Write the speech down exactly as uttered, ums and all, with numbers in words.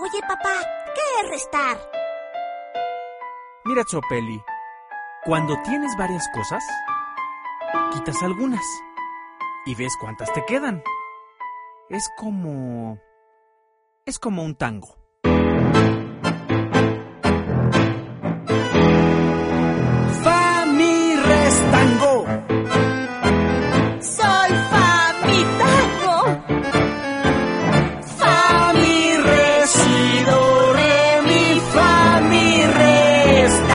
Oye, papá, ¿qué es restar? Mira, Txopeli, cuando tienes varias cosas, quitas algunas y ves cuántas te quedan. Es como... es como un tango.